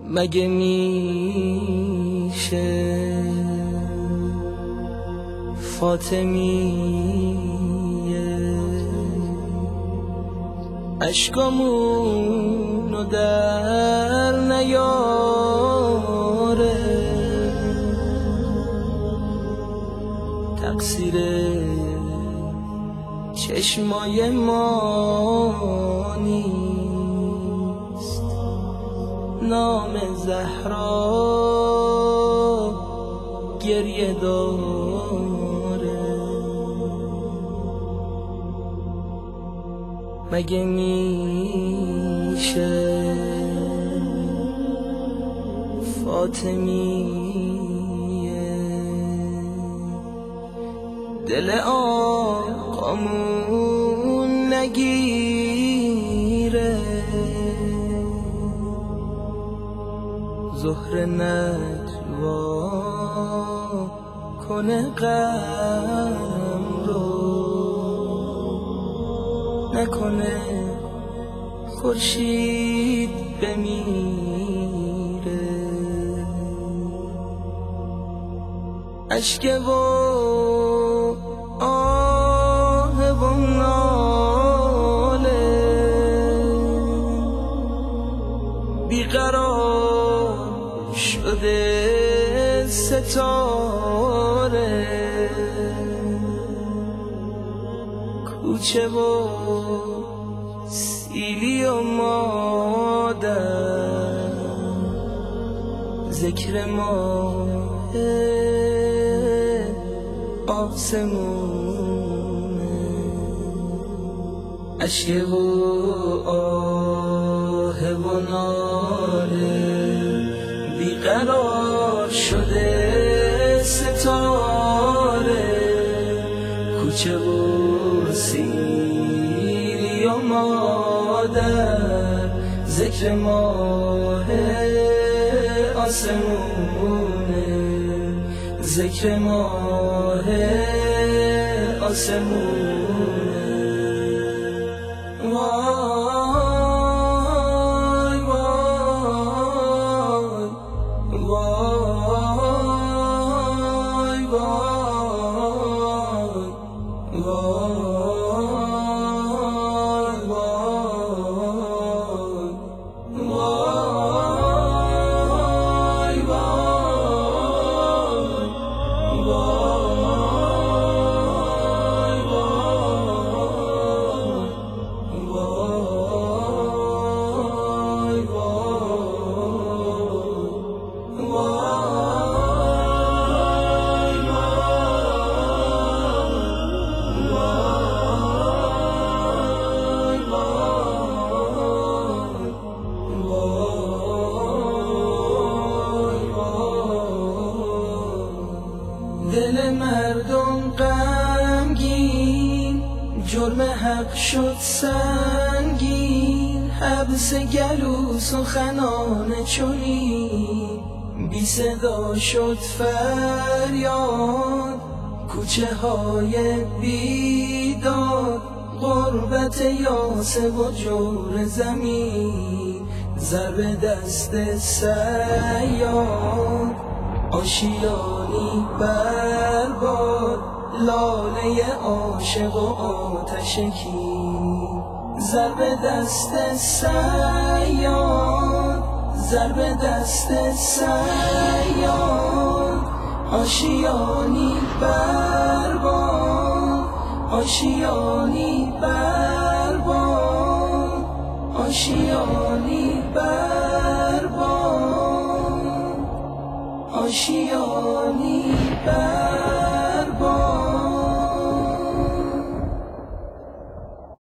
مگه میشه فاطمیه اشکامونو در نیاره، تقصیر چشمای ما نیست، نام زهرا گریه داره. مگه میشه فاطمیه دل آقامون نگیره، زهر نجوا کنه غم رو، نکنه خورشید بمیره. اشک و آه و ناله بیقرار شده ستاره، کوچه و سیلی و مادر، ذکر ماه آسمونه. اشک و آه و ناله بیقرار شده ستاره، کوچه و سیری و مادر، ذکر ماه آسمونه، ذکر ماه آسمونه. وای وای وای وای دل مردم غمگین، جرم حق شد سنگین، حبس گلو سخنان چنین، بی صدا شد فریاد کوچه های بیداد، غربت یاسه و جور زمین، ضرب دست صیاد، آشیانی برباد، لاله عاشق و آتش کین، ضرب دست صیاد، ضرب دست صیاد، آشیانی برباد، آشیانی برباد، آشیانی برباد، آشیانی برباد.